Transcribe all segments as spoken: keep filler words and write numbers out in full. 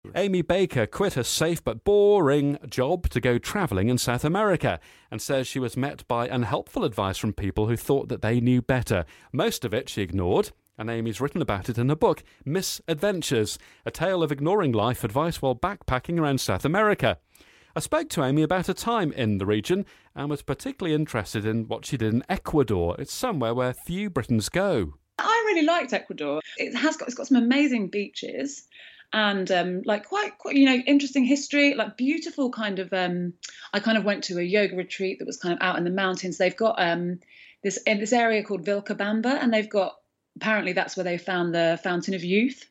Amy Baker quit a safe but boring job to go travelling in South America and says she was met by unhelpful advice from people who thought that they knew better. Most of it she ignored, and Amy's written about it in her book, Misadventures, a tale of ignoring life advice while backpacking around South America. I spoke to Amy about her time in the region and was particularly interested in what she did in Ecuador. It's somewhere where few Britons go. I really liked Ecuador. It has got, it's got some amazing beaches and um, like quite, quite, you know, interesting history, like beautiful kind of, um, I kind of went to a yoga retreat that was kind of out in the mountains. They've got um, this, in this area called Vilcabamba, and they've got, apparently that's where they found the Fountain of Youth.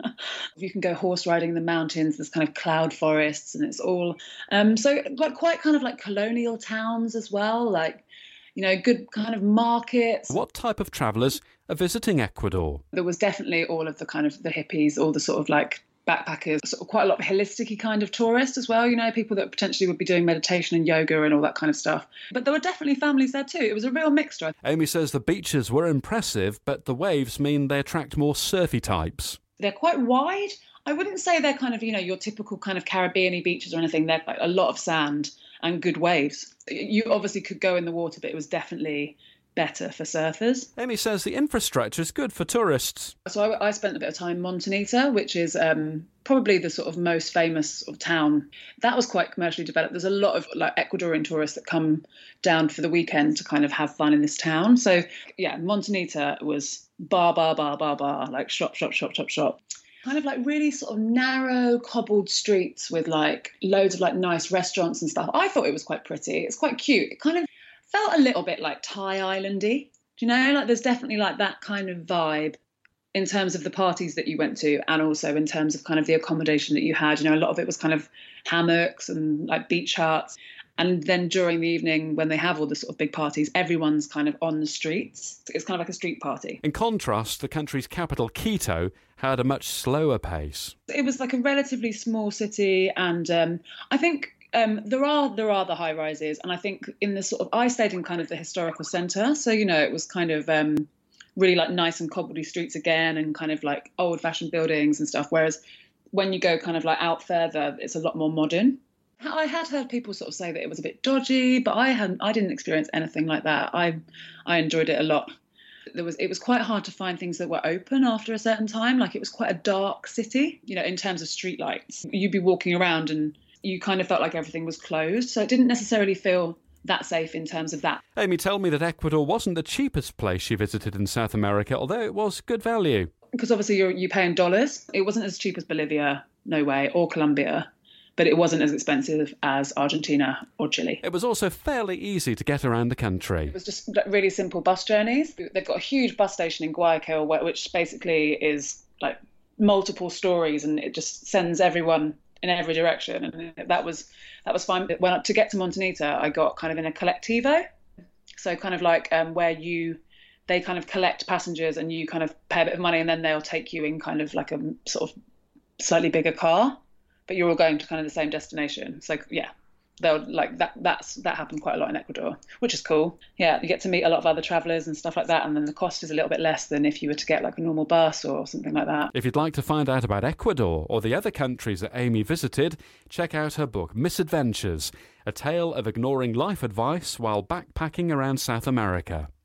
You can go horse riding in the mountains. There's kind of cloud forests, and it's all um, so like quite kind of like colonial towns as well. Like, you know, good kind of markets. What type of travellers are visiting Ecuador? There was definitely all of the kind of the hippies, all the sort of like backpackers, sort of quite a lot of holistic-y kind of tourists as well. You know, people that potentially would be doing meditation and yoga and all that kind of stuff. But there were definitely families there too. It was a real mixture. Amy says the beaches were impressive, but the waves mean they attract more surfy types. They're quite wide. I wouldn't say they're kind of, you know, your typical kind of Caribbean-y beaches or anything. They're like a lot of sand and good waves. You obviously could go in the water, but it was definitely better for surfers. Amy says the infrastructure is good for tourists. So I, I spent a bit of time in Montanita, which is um, probably the sort of most famous sort of town. That was quite commercially developed. There's a lot of like Ecuadorian tourists that come down for the weekend to kind of have fun in this town. So yeah, Montanita was bar, bar, bar, bar, bar, like shop, shop, shop, shop, shop. Kind of like really sort of narrow cobbled streets with like loads of like nice restaurants and stuff. I thought it was quite pretty. It's quite cute. It kind of felt a little bit like Thai Island-y. Do you know? Like there's definitely like that kind of vibe in terms of the parties that you went to, and also in terms of kind of the accommodation that you had. You know, a lot of it was kind of hammocks and like beach huts. And then during the evening, when they have all the sort of big parties, everyone's kind of on the streets. It's kind of like a street party. In contrast, the country's capital, Quito, had a much slower pace. It was like a relatively small city, and um, I think um, there are there are the high rises, and I think in the sort of I stayed in kind of the historical centre, so you know it was kind of um, really like nice and cobbledy streets again, and kind of like old fashioned buildings and stuff. Whereas when you go kind of like out further, it's a lot more modern. I had heard people sort of say that it was a bit dodgy, but I hadn't. I didn't experience anything like that. I I enjoyed it a lot. There was it was quite hard to find things that were open after a certain time. Like it was quite a dark city, you know, in terms of street lights. You'd be walking around and you kind of felt like everything was closed. So it didn't necessarily feel that safe in terms of that. Amy told me that Ecuador wasn't the cheapest place she visited in South America, although it was good value. Because obviously you're you pay in dollars. It wasn't as cheap as Bolivia, no way, or Colombia. But it wasn't as expensive as Argentina or Chile. It was also fairly easy to get around the country. It was just really simple bus journeys. They've got a huge bus station in Guayaquil, which basically is like multiple stories, and it just sends everyone in every direction. And that was that was fine. When to get to Montanita, I got kind of in a collectivo, so kind of like um, where you they kind of collect passengers, and you kind of pay a bit of money, and then they'll take you in kind of like a sort of slightly bigger car. But you're all going to kind of the same destination. So yeah, they'll like that. That's that happened quite a lot in Ecuador, which is cool. Yeah, you get to meet a lot of other travellers and stuff like that, and then the cost is a little bit less than if you were to get like a normal bus or something like that. If you'd like to find out about Ecuador or the other countries that Amy visited, check out her book Misadventures, a tale of ignoring life advice while backpacking around South America.